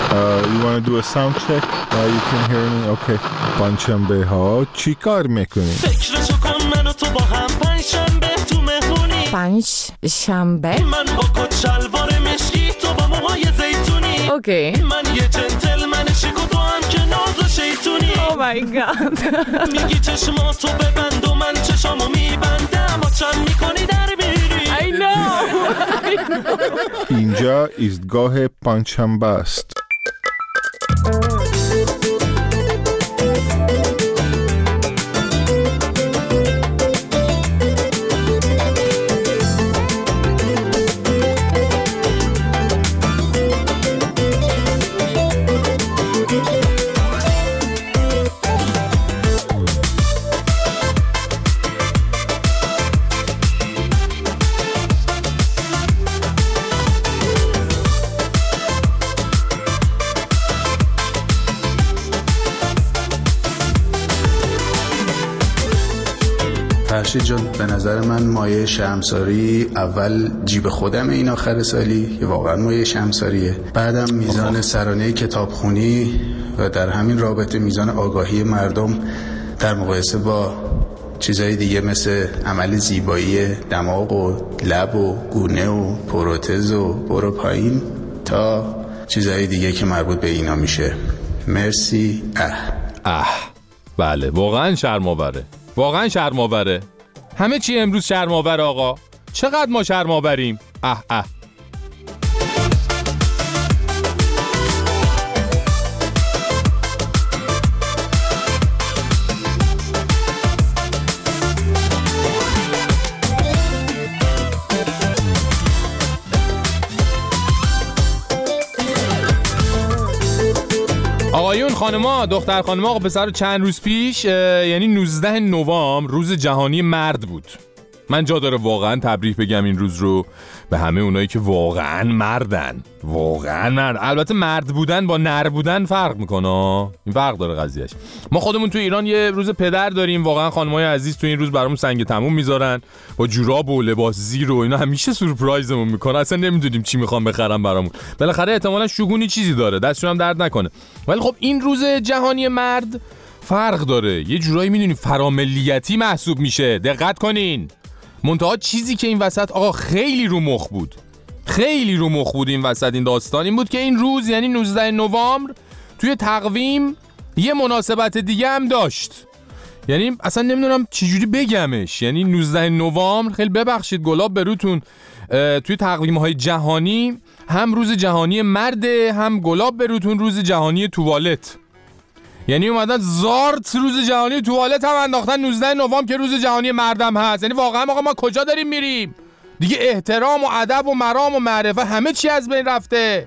You want to do a sound check? You can hear me? Okay. پنجشنبه ها چی کار میکنی؟ فکرشو کن من و تو با هم پنجشنبه تو مهمونی. پنجشنبه؟ من با کت شلوار مشکی تو با موهای زیتونی. اوکی. من یه جنتلمن شیک و تو هم که ناز و شیطونی. Oh my god. میگی چشماتو ببند و من چشامو میبندم و چند میکنی در میری. I know. اینجا ایستگاه پنجشنبه است. فرشید جان، به نظر من مایه شرمساری اول جیب خودم این آخر سالی که واقعا مایه شرمساریه، بعدم میزان سرانه کتابخونی و در همین رابطه میزان آگاهی مردم در مقایسه با چیزهای دیگه مثل عمل زیبایی دماغ و لب و گونه و پروتز و برو پایین تا چیزهای دیگه که مربوط به اینا میشه. مرسی. بله واقعا شرم‌آوره، واقعا شرم‌آوره. همه چی امروز شرم‌آور آقا. چقدر ما شرم‌آوریم. آقایون خانما دختر خانما آقا پسر چند روز پیش یعنی 19 نوامبر روز جهانی مرد بود. من جا داره واقعا تبریک بگم این روز رو به همه اونایی که واقعا مردن، واقعا مرد. البته مرد بودن با نر بودن فرق میکنه، این فرق داره قضیهش. ما خودمون تو ایران یه روز پدر داریم، واقعا خانمای عزیز تو این روز برامون سنگ تموم میذارن با جوراب و لباس زیر و اینا، همیشه سورپرایزمون میکنه، اصلا نمیدونیم چی میخوام بخرم برامون. بالاخره احتمالاً شگونی چیزی داره، دستشون هم درد نکنه. ولی خب این روز جهانی مرد فرق داره، یه جورایی میدونی فراملیتی محسوب میشه. دقت کنین. منتها چیزی که این وسط آقا خیلی رو مخ بود، خیلی رو مخ بود این وسط این داستان این بود که این روز یعنی 19 نوامبر توی تقویم یه مناسبت دیگه هم داشت. یعنی اصلا نمیدونم چجوری بگمش. یعنی 19 نوامبر خیلی ببخشید گلاب بروتون توی تقویم‌های جهانی هم روز جهانی مرده، هم گلاب بروتون روز جهانی توالت. یعنی اومدن زارت روز جهانی توالت هم انداختن 19 نوامبر که روز جهانی مردم هست. یعنی واقعا آقا ما کجا داریم میریم؟ دیگه احترام و ادب و مرام و معرفت همه چی از بین رفته.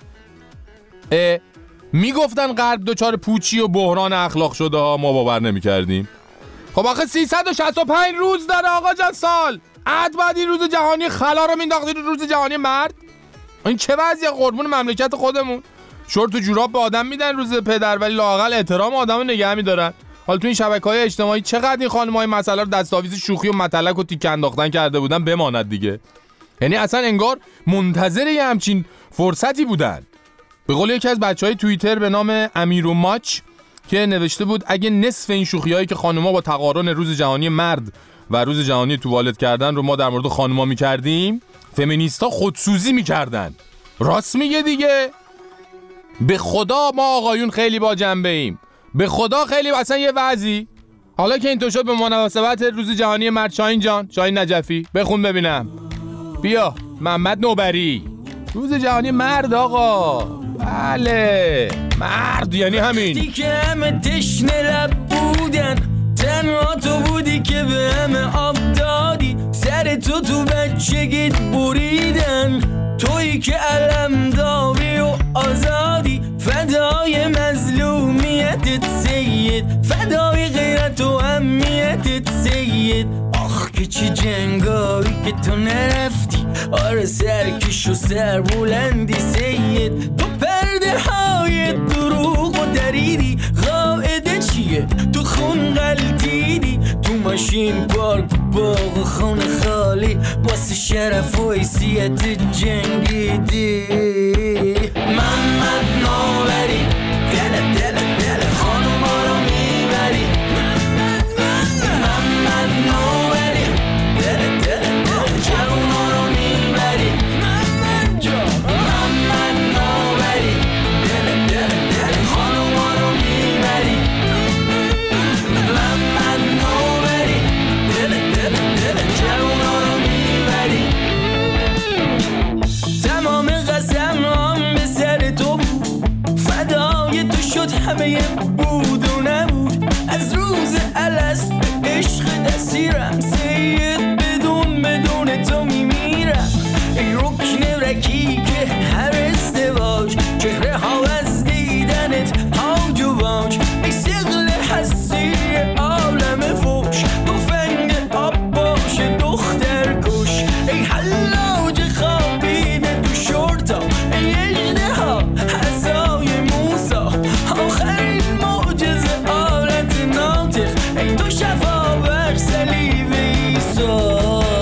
میگفتن غرب دوچار پوچی و بحران اخلاق شده ها، ما باور نمیکردیم. خب آخه 365 روز داره آقا جان سال. بعد این روز جهانی خلا رو مینداختی روز جهانی مرد. این چه وضعیه؟ قربون مملکت خودمون. شورت و جوراب به آدم میدن روز پدر ولی لااقل احترام آدمو نگه میدارن. حالا تو این شبکه‌های اجتماعی چقدر این خانم‌های مسئله رو دستاویز شوخی و متلک و تیک انداختن کرده بودن بماند دیگه. یعنی اصلا انگار منتظر یه همچین فرصتی بودن. به قول یکی از بچهای توییتر به نام امیرو ماچ که نوشته بود اگه نصف این شوخی‌هایی که خانم‌ها با تقارن روز جهانی مرد و روز جهانی توالت کردن رو ما در مورد خانم‌ها می‌کردیم، فمینیست‌ها خودسوزی می‌کردن. راست میگه دیگه. به خدا ما آقایون خیلی با جنبه ایم، به خدا خیلی اصلا یه وضعی. حالا که اینطور شد به مناسبت روز جهانی مرد، شاهین جان، شاهین نجفی بخون ببینم. بیا محمد نوبری. روز جهانی مرد آقا. بله مرد یعنی همین. وقتی که همه تشنه لب بودن تنها تو بودی که به همه آب دادی، سر تو بچگیت بریدن، تویی که علمداری و آزادی، فدای مظلومیتت سید، فدای غیرت و اهمیتت سید. آخ که چی جنگایی که تو نرفتی، آره سرکش و سر بلندی سید. تو پرده های دروغ و دریدی، قاعده چیه تو خون غلطیدی، تو ماشین پارک باغ خونه خالی، واسه شرف و حیثیت جنگیدی. محمد نوبری همه بود و نبود، از روز الست عشق دستیرم، سید بدون تو میمیرم. ای رکن رکیک هر ازدواج، چهره ها از دیدنت هاج و واج. ای سقل حسی عالم فوش، تفنگ آب باشه دختر کش. ای حلاج خوابیده تو شورتا، ای اجده ها حسای موسا، آخرین معجزه آلت ناطق. ای تو شفا بر صلیب عیسی.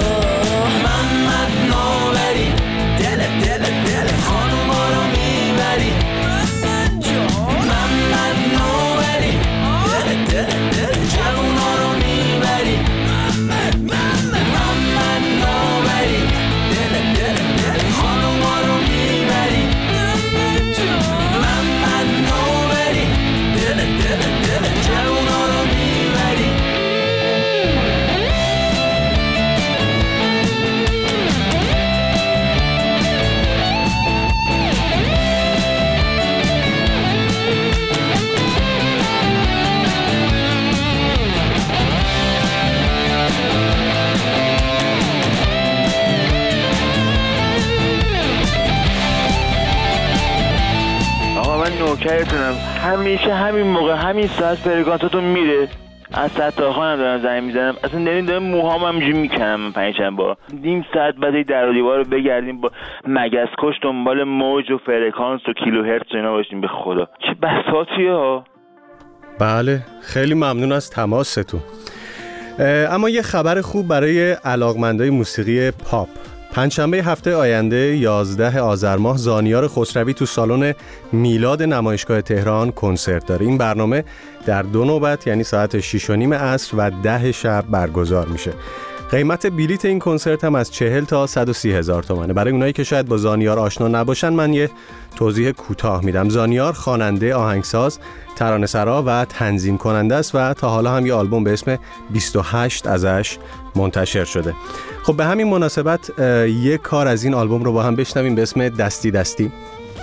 نوکرتونم، همیشه همین موقع همین ساعت فرکانساتون میره. از ستارخانم دارم زنگ میزنم، اصلا دارم موهام همینجوری میکنم. 5 بار نیم ساعت بعد در و دیوار رو بگردیم با مگس کش دنبال موج و فرکانس و کیلوهرتز و اینا باشیم. به خدا چه بساطیه ها. بله خیلی ممنون از تماستون. اما یه خبر خوب برای علاقمندای موسیقی پاپ. پنجشنبه هفته آینده 11 آذر ماه زانیار خسروی تو سالن میلاد نمایشگاه تهران کنسرت داره. این برنامه در 2 نوبت یعنی ساعت 6:30 عصر و 10 شب برگزار میشه. قیمت بلیت این کنسرت هم از 40 تا 130 هزار تومانه. برای اونایی که شاید با زانیار آشنا نباشن من یه توضیح کوتاه میدم. زانیار خواننده، آهنگساز، ترانه‌سرا و تنظیم کننده است و تا حالا هم یه آلبوم به اسم 28 ازش منتشر شده. خب به همین مناسبت یه کار از این آلبوم رو با هم بشنویم به اسم دستی دستی.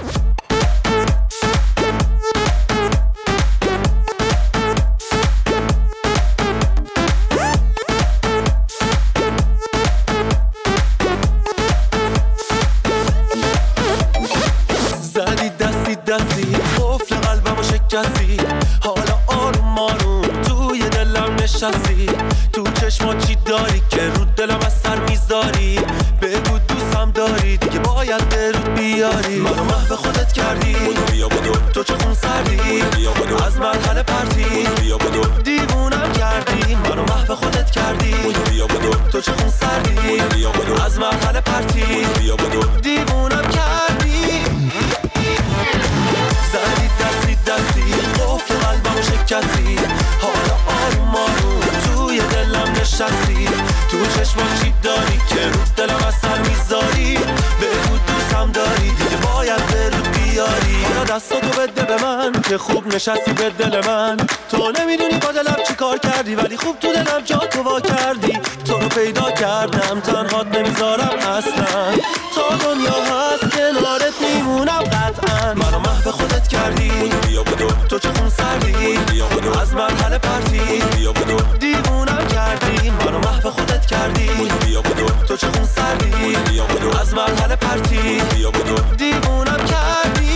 زدی دستی دستی قفل قلبمو شکستی، حالا آروم آروم توی دلم نشستی. تو چشما چی داری که رو دلم از سر میذاری؟ بگو دوستم داری دیگه باید برود بیاری. منو محو خودت کردی، تو چه خون سردی از مرحله پرتی، دیوونم کردی. منو محو خودت کردی، تو چه خون سردی از مرحله پرتی، دیوونم کردی. زدی دستی دستی قفل قلبمو شکستی، حالا آروم آروم توی دلم نشستی. تو چشما چی داری که رو دلم از سر میذاری؟ بگو دوستم داری دیگه باید برود بیاری. حالا دستاتو بده به من که خوب نشستی به دل من. تو نمیدونی با دلم چی کار کردی، ولی خوب تو دلم جا تو وا کردی. تو رو پیدا کردم تنهات نمیذارم اصلا، تا دنیا هست کنارت میمونم قطعا. منو محو خودت کردی، تو چه خون سردی از مرحله پرتی، دیوونم کردی. منو محو خودت کردی، تو چه خون سردی از مرحله پرتی، دیوونم کردی.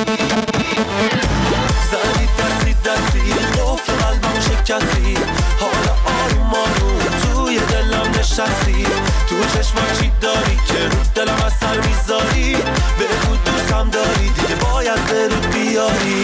زدی دستی دستی قفل قلبمو شکستی، حالا آروم آروم توی دلم نشستی. تو چشما چی داری که رو دلم از سر میذاری؟ بگو دوستم داری دیگه باید برود بیاری.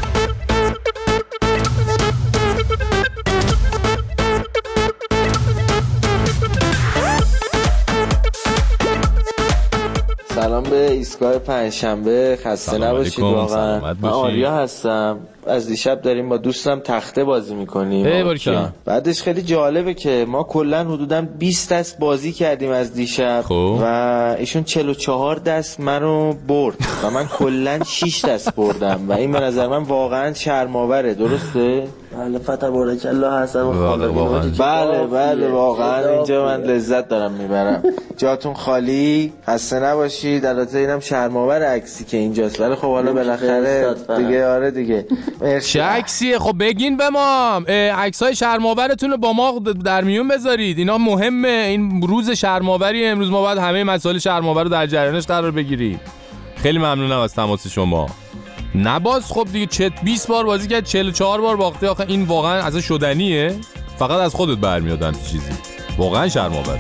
سلام به ایستگاه پنجشنبه، خسته نباشید. واقعا من آریا هستم. از دیشب داریم با دوستم تخته بازی میکنیم. بعدش خیلی جالبه که ما کلا حدوداً 20 دست بازی کردیم از دیشب و ایشون 44 دست منو برد و من کلا 6 دست بردم و این به نظر من واقعا شرم‌آوره. درسته؟ بله فتح بارک الله حسن. بله واقعا اینجا من لذت دارم میبرم. جاتون خالی، خسته نباشید. البته اینم شرم‌آور عکسی که اینجاست، ولی خب حالا بالاخره دیگه. آره دیگه مرسی. چه عکسیه؟ خب بگین به ما. عکسای شرم‌آورتون رو با ما در میون بذارید، اینا مهمه. این روز شرم‌آوری امروز، ما باید همه مسائل شرم‌آور رو در جریانش قرار بگیریم. خیلی ممنونم از تماس شما. نباز خب دیگه 20 بار بازی کرد 44 بار باختی. آخه این واقعا از شدنیه؟ فقط از خودت برمیاد همین چیزی. واقعا شرم‌آوره.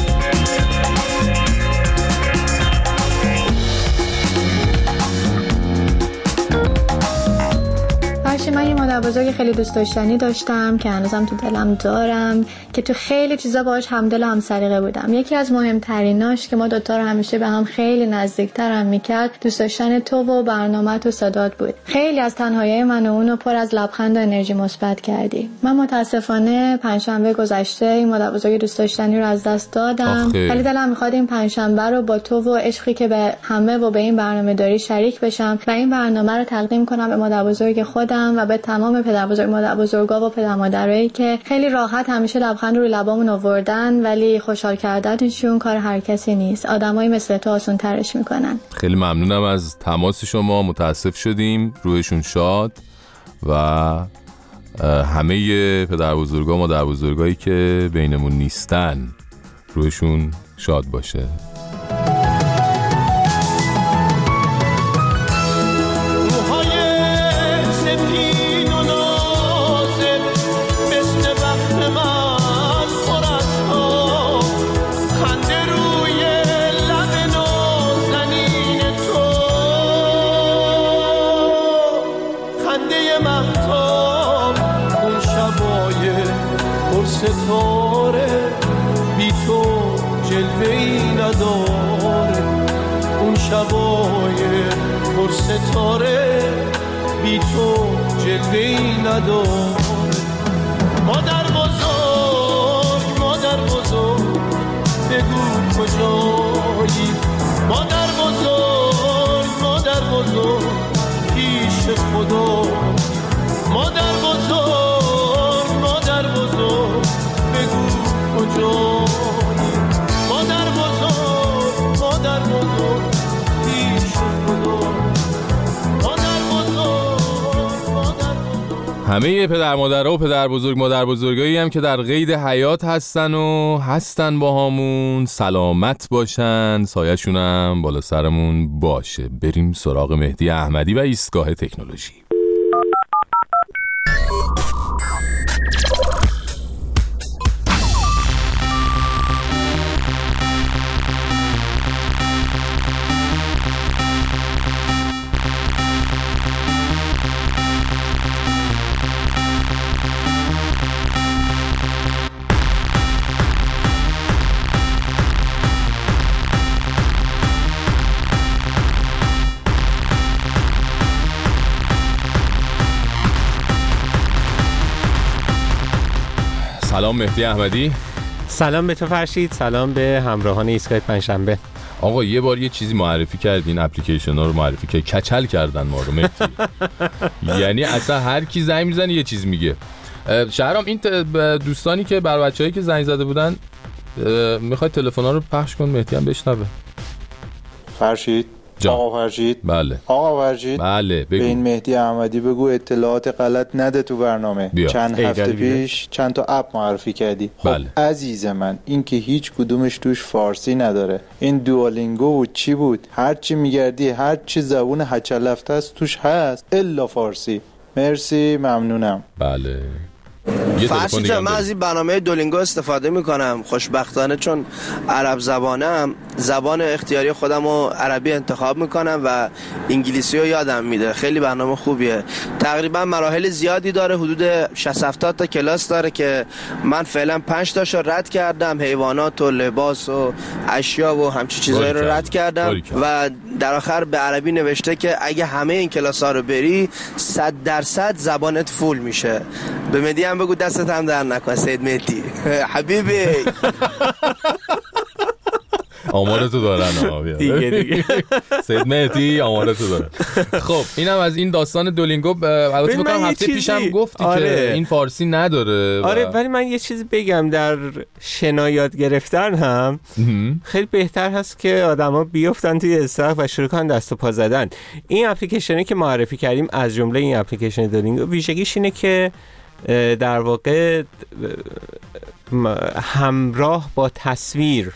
من یه مادر بزرگ خیلی دوست داشتنی داشتم که هنوزم تو دلم دارم، که تو خیلی چیزا باهاش همدل و همسلیقه بودم. یکی از مهمتریناش که ما دوتا رو همیشه به هم خیلی نزدیکتر هم میکرد دوست داشتن تو و برنامه‌ت و صدات بود. خیلی از تنهایی من و اونو پر از لبخند و انرژی مثبت کردی. من متاسفانه پنجشنبه گذشته این مادر بزرگ دوست داشتنی رو از دست دادم، ولی دلم میخواد این پنجشنبه رو با تو و عشقی که به همه و به این برنامه داری شریک بشم و این برنامه رو تقدیم کنم به مادر بزرگ خودم و به تمام پدر بزرگ مادر بزرگا و پدر مادرایی که خیلی راحت همیشه لبخند روی لبامون آوردن، ولی خوشحال کردنشون کار هر کسی نیست. آدمایی مثل تو آسون ترش میکنن. خیلی ممنونم از تماس شما. متاسف شدیم. روحشون شاد و همه پدر بزرگا مادر بزرگایی که بینمون نیستن روحشون شاد باشه. ستاره بی تو جلوه‌ای نداره، اون شبای پر ستاره بی تو جلوه‌ای نداره. مادر بزرگ مادر بزرگ بگو کجایی، مادر بزرگ مادر بزرگ پیش خدا، مادر بزرگ مادر بزرگ بگو کجایی، مادر بزرگ مادر بزرگ پیش خدا، مادر بزرگ مادر بزرگ. همه پدر مادرها و پدر بزرگ مادر بزرگایی هم که در قید حیات هستن با همون سلامت باشن، سایه‌شون هم بالا سرمون باشه. بریم سراغ مهدی احمدی و ایستگاه تکنولوژی. سلام مهدی احمدی. سلام به تو فرشید، سلام به همراهان ایستگاه پنجشنبه. آقا یه بار یه چیزی معرفی کردین، اپلیکیشن ها رو معرفی کرد، کچل کردن ما رو مهدی. یعنی اصلا هر کی زنگ میزنه یه چیز میگه. شهرام این دوستانی که بر بچه‌هایی که زنگ زده بودن میخواد تلفن‌ها رو پخش کن مهدی هم بشنوه. فرشید آقا فرشید. بله آقا فرشید. بله بگو. به این مهدی احمدی بگو اطلاعات غلط نده تو برنامه. چند هفته پیش چند تا اپ معرفی کردی. خب بله. عزیز من این که هیچ کدومش توش فارسی نداره. این دوالینگو و چی بود؟ هر چی میگردی هر چی زبون هچلفته است توش هست الا فارسی. مرسی ممنونم. بله. فرشید جان من از این برنامه دولینگو استفاده میکنم خوشبختانه، چون عرب زبانم، زبان اختیاری خودم رو عربی انتخاب میکنم و انگلیسی رو یادم میده. خیلی برنامه خوبیه، تقریبا مراحل زیادی داره، حدود 60-70 تا کلاس داره که من فعلا 5 تاشو رد کردم، حیوانات و لباس و اشیا و همچین چیزایی رو رد کردم و در آخر به عربی نوشته که اگه همه این کلاس ها رو بری 100% زبانت فول میشه. به مهدی هم بگو دستت هم در نکن سید مهدی حبیبی. آمارتو دارن دیگه سید مهدی آمارتو دارن. خب اینم از این داستان دولینگو. البته فکر کنم هفته پیشم گفتی که این فارسی نداره. آره ولی من یه چیزی بگم، در شنا یاد گرفتن هم خیلی بهتر هست که آدما بیافتن توی استخر و شروع کنن دست و پا زدن. این اپلیکیشنی که معرفی کردیم از جمله این اپلیکیشن دولینگو ویژگیش اینه که در واقع همراه با تصویر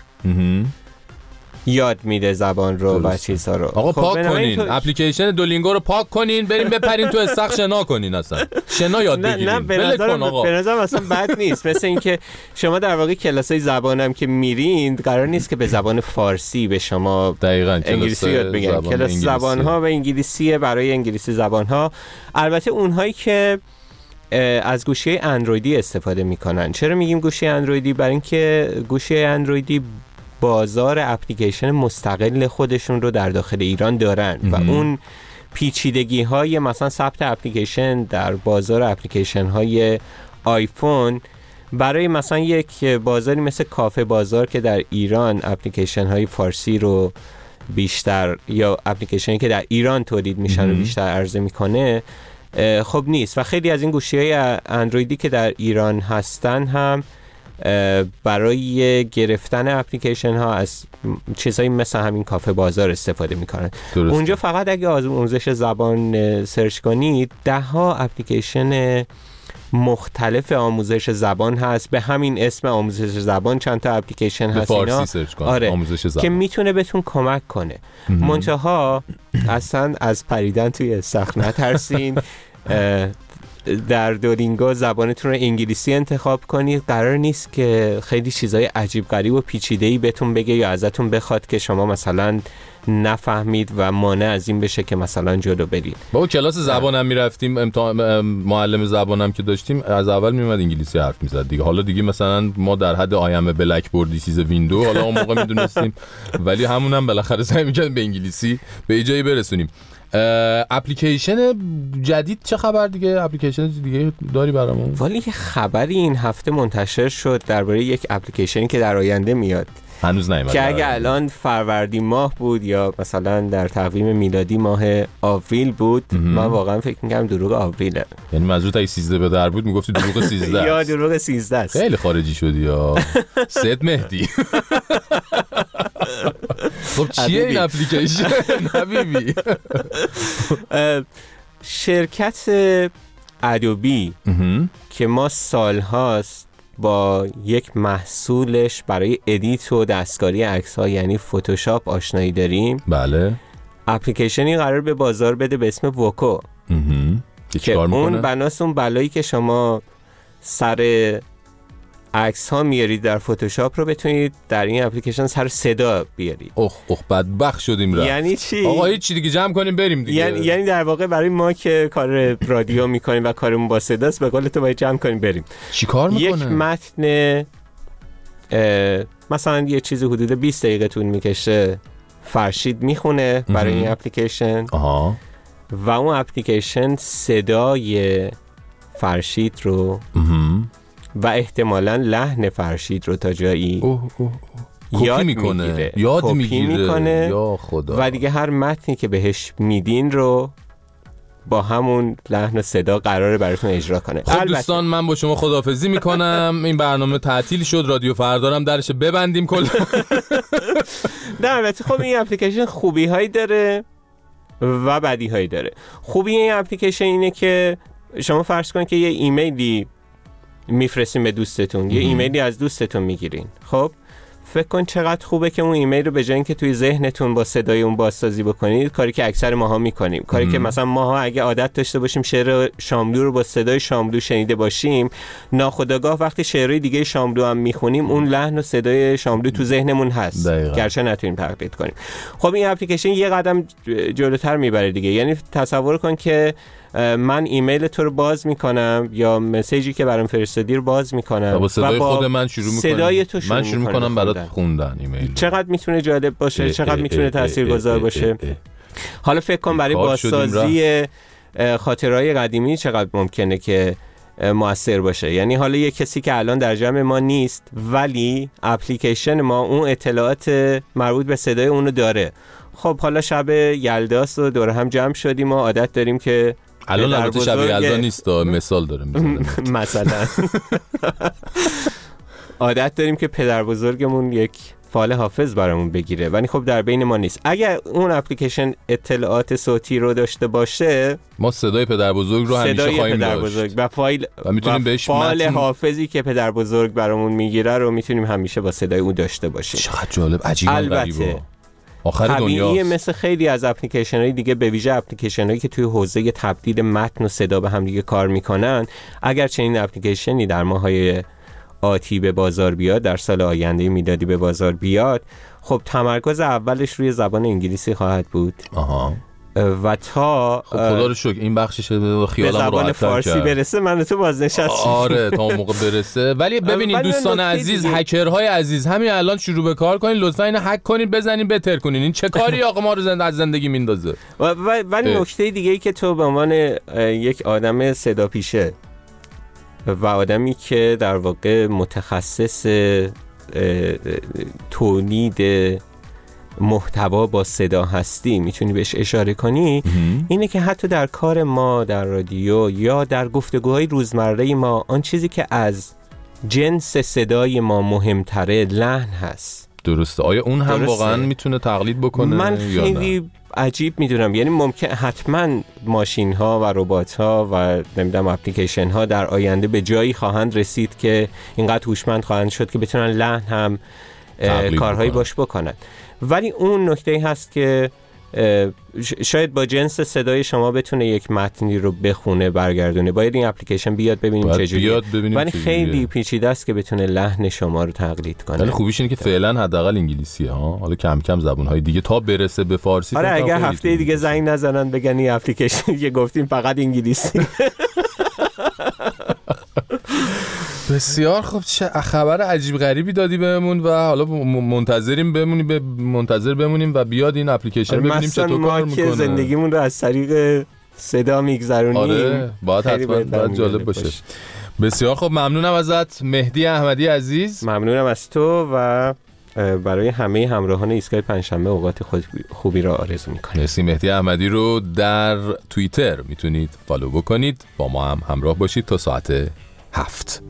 یاد میده زبان رو و چیزها رو. آقا پاک کنین اپلیکیشن دولینگو رو، پاک کنین، بریم بپرین تو استخر شنا کنین، اصلا شنا یاد بگیرین. نه به نظرم اصلا بد نیست. مثل اینکه شما در واقع کلاسای زبانم که میرین قرار نیست که به زبان فارسی به شما دقیقاً انگلیسی یاد بگن. کلاس زبان‌ها و انگلیسی برای انگلیسی زبان‌ها. البته اونهایی که از گوشی اندرویدی استفاده میکنن. چرا میگیم گوشی اندرویدی؟ برای اینکه گوشی اندرویدی بازار اپلیکیشن مستقل خودشون رو در داخل ایران دارن و اون پیچیدگی های مثلا ثبت اپلیکیشن در بازار اپلیکیشن های آیفون برای مثلا یک بازاری مثل کافه بازار که در ایران اپلیکیشن های فارسی رو بیشتر یا اپلیکیشنی که در ایران تولید میشن رو بیشتر عرضه میکنه خب نیست. و خیلی از این گوشی‌های اندرویدی که در ایران هستن هم برای گرفتن اپلیکیشن ها از چیزایی مثل همین کافه بازار استفاده میکنن. اونجا فقط اگه آموزش زبان سرچ کنید 10 اپلیکیشن مختلف آموزش زبان هست به همین اسم آموزش زبان. چند تا اپلیکیشن هست اینا آموزش زبان که میتونه بهتون کمک کنه. منتها اصلا از پریدن توی استخر نترسین. در دولینگو زبانتون رو انگلیسی انتخاب کنید. قرار نیست که خیلی چیزای عجیب غریب و پیچیده‌ای بهتون بگه یا ازتون بخواد که شما مثلا نفهمید و مانع از این بشه که مثلا جلو برید. با کلاس زبانم میرفتیم، معلم زبانم که داشتیم از اول میومد انگلیسی حرف میزد دیگه. حالا دیگه مثلا ما در حد آیم بلک بوردی چیز ویندو حالا اون موقع میدونستیم، ولی همونم بالاخره سعی می‌کردیم به انگلیسی به جایی برسونیم. اپلیکیشن جدید چه خبر دیگه؟ اپلیکیشن دیگه داری برامون؟ ولی یه خبری این هفته منتشر شد درباره یک اپلیکیشنی که در آینده میاد. هنوز نیومده که اگه الان فروردین ماه بود یا مثلا در تقویم میلادی ماه آوریل بود من واقعا فکر می‌کردم دروغ آوریله. یعنی منظورت اگه 13 به در بود میگفتی دروغ 13 یا دروغ 13 است. خیلی خارجی شدی یا سید مهدی. خب چیه این اپلیکیشن حبیبی؟ شرکت ادوبی که ما سالهاست با یک محصولش برای ادیت و دستکاری عکس‌ها یعنی فتوشاپ آشنایی داریم. بله. اپلیکیشنی قرار به بازار بده به اسم ووکو که اون بناس اون بلایی که شما سر عکس ها میارید در فتوشاپ رو بتونید در این اپلیکیشن سر صدا بیارید. اوه بدبخت شدیم رفت. یعنی چی؟ آقا هیچ چی دیگه جمع کنیم بریم دیگه. یعنی در واقع برای ما که کار رادیو میکنیم و کارمون با صداست به قول تو باید جمع کنیم بریم. چی کار میکنه؟ یک متن مثلا یه چیزی حدود 20 دقیقه طول میکشه فرشید میخونه برای این اپلیکیشن. و اون اپلیکیشن صدای فرشید رو و احتمالاً لحن فرشید رو تا جایی یاد میکنه، یاد میگیره یا خدا. و دیگه هر متنی که بهش میدین رو با همون لحن و صدا قراره براتون اجرا کنه. خب دوستان من با شما خداحافظی میکنم. این برنامه تعطیل شد، رادیو فردارم درش ببندیم کلا. نه البته خب این اپلیکیشن خوبی هایی داره و بدی هایی داره. خوبی این اپلیکیشن اینه که شما فرض کنید که یه ایمیلی میفرستین به دوستتون، یه ایمیلی از دوستتون میگیرین. خب فکر کن چقدر خوبه که اون ایمیل رو به جای اینکه توی ذهنتون با صدای اون بازسازی بکنید، کاری که اکثر ماها میکنیم، کاری که مثلا ماها اگه عادت داشته باشیم شعر شاملو رو با صدای شاملو شنیده باشیم، ناخودآگاه وقتی شعرهای دیگه شاملو هم میخونیم اون لحن و صدای شاملو تو ذهنمون هست، گرچه نتونیم تقلید کنیم. خب این اپلیکیشن یه قدم جلوتر میبره دیگه. یعنی تصور کن که من ایمیل تو رو باز میکنم یا مسیجی که برام فرستادی رو باز میکنم با صدای خود من شروع میکنم، صدای تو من شروع میکنم برات خوندن ایمیل. چقدر میتونه جالب باشه، چقدر میتونه تاثیرگذار باشه. حالا فکر کن برای بازسازی خاطرهای قدیمی چقدر ممکنه که مؤثر باشه. یعنی حالا یه کسی که الان در جمع ما نیست ولی اپلیکیشن ما اون اطلاعات مربوط به صدای اونو داره. خب حالا شب یلداست و دور هم جمع شدیم و عادت داریم که الان البته شب یلدا نیست، مثال داره میزنم مثلا عادت داریم که پدر بزرگمون یک فایل حافظ برامون بگیره ولی خب در بین ما نیست. اگر اون اپلیکیشن اطلاعات صوتی رو داشته باشه ما صدای پدر بزرگ رو همیشه خواهیم داشت و فایل و میتونیم بهش فایل حافظی که پدر بزرگ برامون میگیره رو میتونیم همیشه با صدای اون داشته باشیم. چقدر جالب، عجیبه، غریبه. آخر دنیاست. مثل خیلی از اپلیکیشن‌های دیگه، به ویژه اپلیکیشن‌هایی که توی حوزه تبدیل متن و صدا به هم دیگه کار میکنن، اگر چنین اپلیکیشنی در ماهای آتی به بازار بیاد، در سال آینده میلادی به بازار بیاد، خب تمرکز اولش روی زبان انگلیسی خواهد بود. و تا خب خدا رو شکر این بخشش خیالم راحت‌تر به زبان فارسی برسه من تو بازنشستم. آره تا اون موقع برسه. ولی ببینید دوستان عزیز، هکرهای عزیز، همین الان شروع به کار کنین، لطفا اینو هک کنین، بزنین، بتر کنین. این چه کاری آقا ما رو از زندگی میندازه. ولی نکته دیگه ای که تو به عنوان یک آدم صدا پیشه و آدمی که در واقع متخصص تولید محتوا با صدا هستی میتونی بهش اشاره کنی، اینه که حتی در کار ما در رادیو یا در گفتگوهای روزمره ما، آن چیزی که از جنس صدای ما مهمتره لحن هست. درسته. آیا اون هم واقعا میتونه تقلید بکنه؟ من خیلی عجیب میدونم. یعنی ممکن حتما ماشین ها و ربات ها و نمیدونم اپلیکیشن ها در آینده به جایی خواهند رسید که اینقدر هوشمند خواهند شد که بتونن لحن هم کارهایی باش بکنن. ولی اون نکته هست که شاید با جنس صدای شما بتونه یک متنی رو بخونه، برگردونه. باید این اپلیکیشن بیاد ببینیم چجوریه. ولی خیلی پیچیده است که بتونه لحن شما رو تقلید کنه. ولی خوبیش اینه که فعلا حداقل انگلیسیه ها. حالا کم کم زبان‌های دیگه تا برسه به فارسی. آره اگر هفته دیگه زنگ نزنن بگن این اپلیکیشن که گفتیم فقط انگلیسی. بسیار خوب. چه خبر عجیب غریبی دادی بهمون و حالا منتظر بمونیم و بیاد این اپلیکیشن ببینیم چطور کار میکنه. ما که زندگیمون رو از طریق صدا میگذرونیم. آره باید حتما جالب باشه. بسیار خوب، ممنونم ازت مهدی احمدی عزیز. ممنونم از تو و برای همه همراهان ایستگاه پنجشنبه اوقات خوبی را آرزو میکنم. مرسی. مهدی احمدی رو در توییتر میتونید فالو بکنید، با ما هم همراه باشید تا ساعت 7.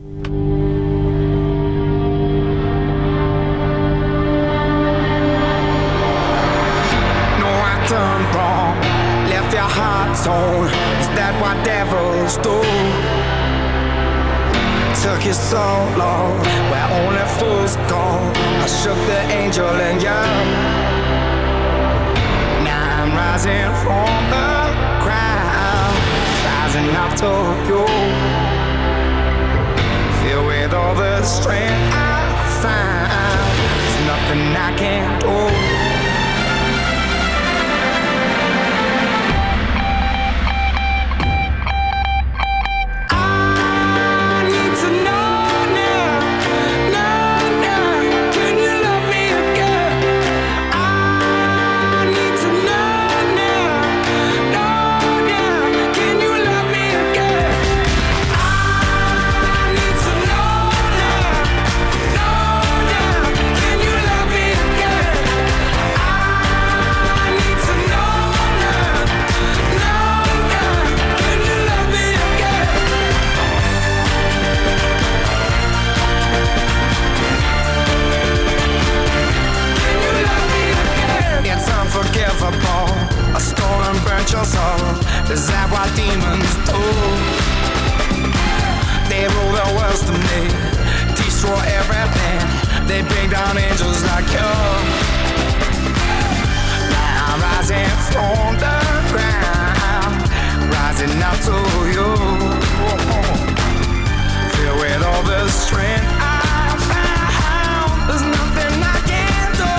Took you so long, where only fools go. I shook the angel and young. Now I'm rising from the ground, rising up to you. Filled with all the strength I find, there's nothing I can't do. Is that what demons do? They rule the world to me, destroy everything. They bring down angels like you. Now I'm rising from the ground, rising up to you. Filled with all the strength I found, there's nothing I can't do.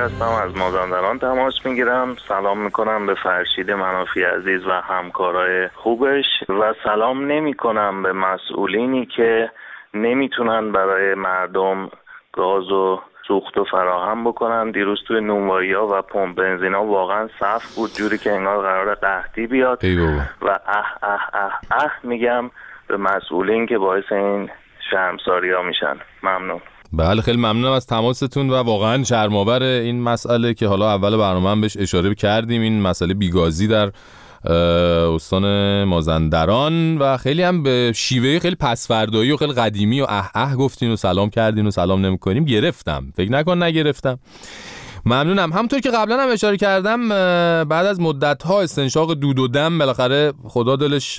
هستم، از مازندران تماس میگیرم. سلام میکنم به فرشید منافی عزیز و همکارای خوبش و سلام نمیکنم به مسئولینی که نمیتونن برای مردم گاز و سوخت و فراهم بکنن. دیروز توی نونوایی‌ها و پمپ بنزینا واقعا صف بود، جوری که انگار قرار قحطی بیاد و میگم به مسئولین که باعث این شرمساری‌ها میشن. ممنون. بله خیلی ممنونم از تماستون و واقعا شرم‌آور این مسئله که حالا اول برنامه هم بهش اشاره کردیم، این مسئله بیگازی در استان مازندران و خیلی هم به شیوه خیلی پس‌فردایی و خیلی قدیمی و گفتین و سلام کردین و سلام نمی‌کنیم. گرفتم، فکر نکن نگرفتم. ممنونم. همونطور که قبلا هم اشاره کردم بعد از مدت‌ها استنشاق دود و دم بالاخره خدا دلش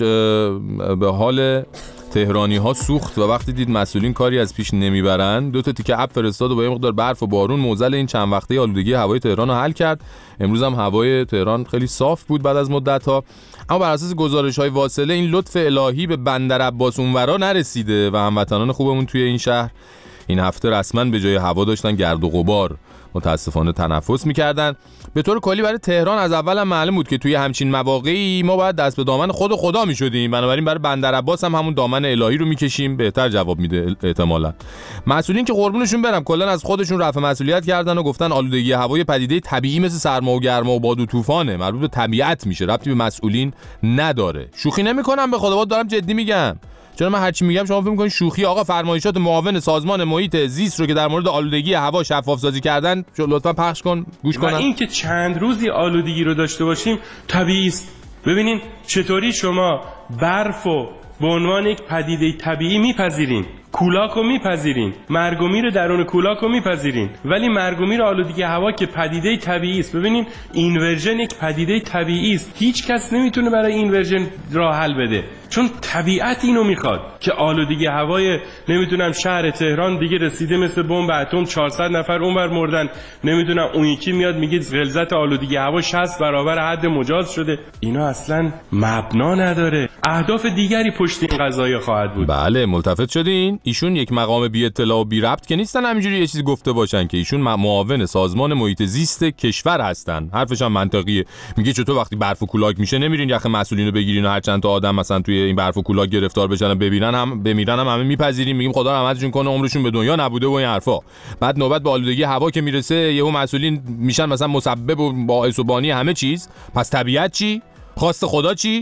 به حال تهرانی ها سوخت و وقتی دید مسئولین کاری از پیش نمیبرن 2 تیکه اب فرستاد و با یه مقدار برف و بارون معضل این چند وقته آلودگی هوای تهران رو حل کرد. امروز هم هوای تهران خیلی صاف بود بعد از مدت‌ها، اما بر اساس گزارش‌های واصله این لطف الهی به بندر عباس اونورا نرسیده و هموطنان خوبمون توی این شهر این هفته رسما به جای هوا داشتن گرد و غبار متاسفانه تنفس می‌کردن. به طور کلی برای تهران از اول هم معلوم بود که توی همچین مواقعی ما باید دست به دامن خدا می‌شدیم، بنابراین برای بندر عباس هم همون دامن الهی رو می‌کشیم، بهتر جواب میده احتمالاً. مسئولین که قربونشون برم کلاً از خودشون رفع مسئولیت کردن و گفتن آلودگی هوای پدیده طبیعی مثل سرما و گرما و باد و طوفانه، مربوط به طبیعت میشه، ربطی به مسئولین نداره. شوخی نمی‌کنم، به خدا دارم جدی میگم. چرا من هرچی میگم شما فکر می‌کنید شوخی؟ آقا فرمایشات معاون سازمان محیط زیست رو که در مورد آلودگی هوا شفاف سازی کردن لطفاً پخش کن، گوش کنن. و این که چند روزی آلودگی رو داشته باشیم طبیعی است. ببینین چطوری شما برفو به عنوان یک پدیده طبیعی میپذیرین، کولاک رو میپذیرین، مرگ و میر درون کولاک رو میپذیرین، ولی مرگ و میر آلودگی هوا که پدیده طبیعی است. ببینین اینورژن یک پدیده طبیعی است، هیچ کس نمیتونه برای اینورژن راه حل بده، چون طبیعت اینو میخواد که آلودگی هوای نمیدونم شهر تهران دیگه رسیده مثل بمب اتم، 400 نفر اونور مردن، نمیدونم اون یکی میاد میگه غلظت آلودگی هوا 60 برابر حد مجاز شده. اینا اصلا مبنا نداره، اهداف دیگری پشت این قضایا خواهد بود. بله ملتفت شدین، ایشون یک مقام بی اطلاع و بی ربط که نیستن همینجوری یه چیزی گفته باشن که ایشون معاون سازمان محیط زیست کشور هستن. حرفش هم منطقیه، میگه چطور وقتی برف و کولاک میشه نمیرین یخ مسئولین رو بگیرین و هر چند تا آدم مثلا توی این برف و کولاک گرفتار بشن بمیرن هم همه میپذیریم، میگیم خدا رحمتشون کنه عمرشون به دنیا نبوده و این حرفا. بعد نوبت به آلودگی هوا که میرسه یهو مسئولین میشن مثلا مسبب و باعث و بانی همه چیز. پس طبیعت چی؟ خواست خدا چی؟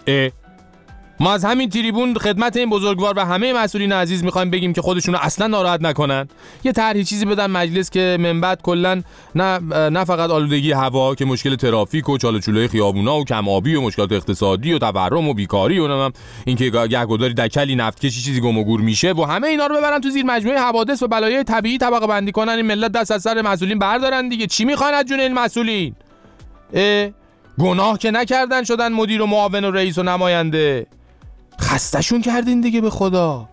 ما از همین تریبون خدمت این بزرگوار و همه مسئولین عزیز میخوایم بگیم که خودشون رو اصلا ناراحت نکنن، یه طرحی چیزی بدن مجلس که من بعد کلا نه فقط آلودگی هوا که مشکل ترافیک و چاله چوله خیابونا و کم آبی و مشکلات اقتصادی و تورم و بیکاری و اینکه گهگداری دکلی نفتکشی چیزی گم و گور میشه و همه اینا رو ببرن تو زیر مجموعه حوادث و بلایای طبیعی طبقه بندی کنن، این ملت دست از سر مسئولین بردارن دیگه. چی میخوان از جون این مسئولین؟ گناه که نکردن شدن مدیر و معاون و رئیس و نماینده، خستشون کردین دیگه به خدا.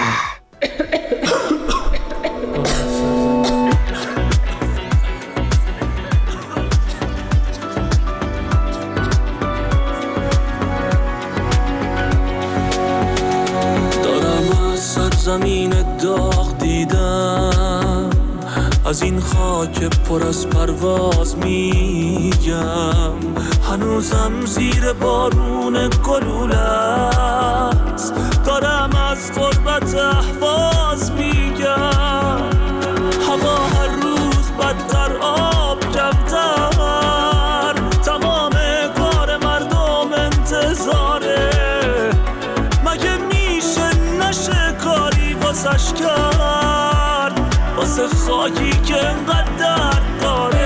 دارم از سرزمین داغ دیدم، از این خاک پر از پرواز میگم، هنوزم زیر بارون گلوله است، دارم از غربت اهواز میگم، هوا هر روز بدتر آب کمتر، تمام کار مردم انتظاره، مگه میشه نشه کاری واسش کرد، واسه خاکی که انقدر درد داره.